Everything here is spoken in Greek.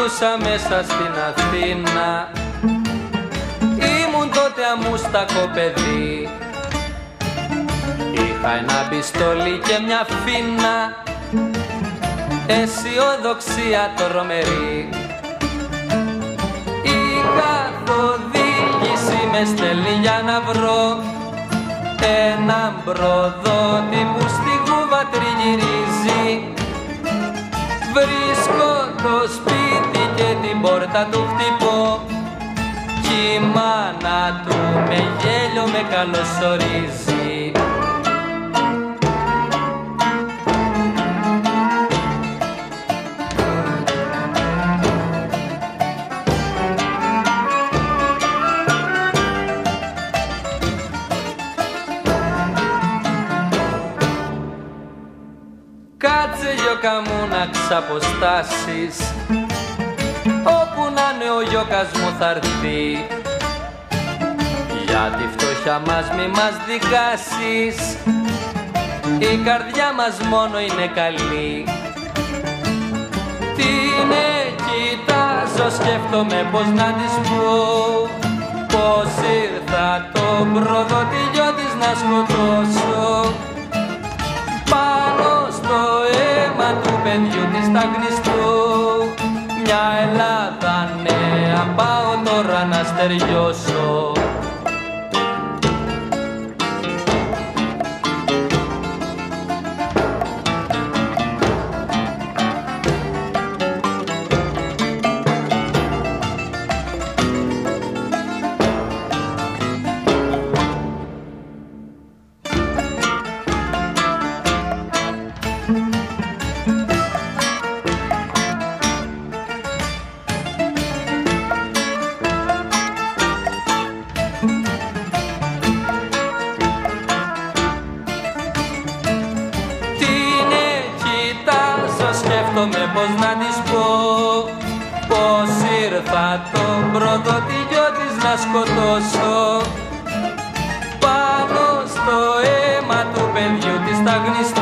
ζούσα μέσα στην Αθήνα, ήμουν τότε αμούστακο παιδί. Είχα ένα πιστόλι και μια φίνα, αισιοδοξία τρομερή. Η καθοδήγηση με στέλνει για να βρω έναν προδότη που στη Κούβα τριγυρίζει. Βρίσκω το σπίτι και την πόρτα του χτυπώ κι η μάνα του με γέλιο με καλωσορίζει. Κάτσε γιώκα μου να ξαποστάσεις, όπου να είναι ο γιώκας μου θαρθεί. Για τη φτώχεια μας μη μας δικάσεις, η καρδιά μας μόνο είναι καλή. Την κοιτάζω, σκέφτομαι πως να της πω, πως ήρθα τον προδότη γιο της να σκοτώσω. Πάνω στο αίμα του παιδιού της θα γνιστώ, μια Ελλάδα νέα πάω τώρα να στεριώσω. Σκέφτομαι πως να της πω, πως ήρθα τον προδότη γιο της να σκοτώσω. Πάνω στο αίμα του παιδιού της θα γνιστώ,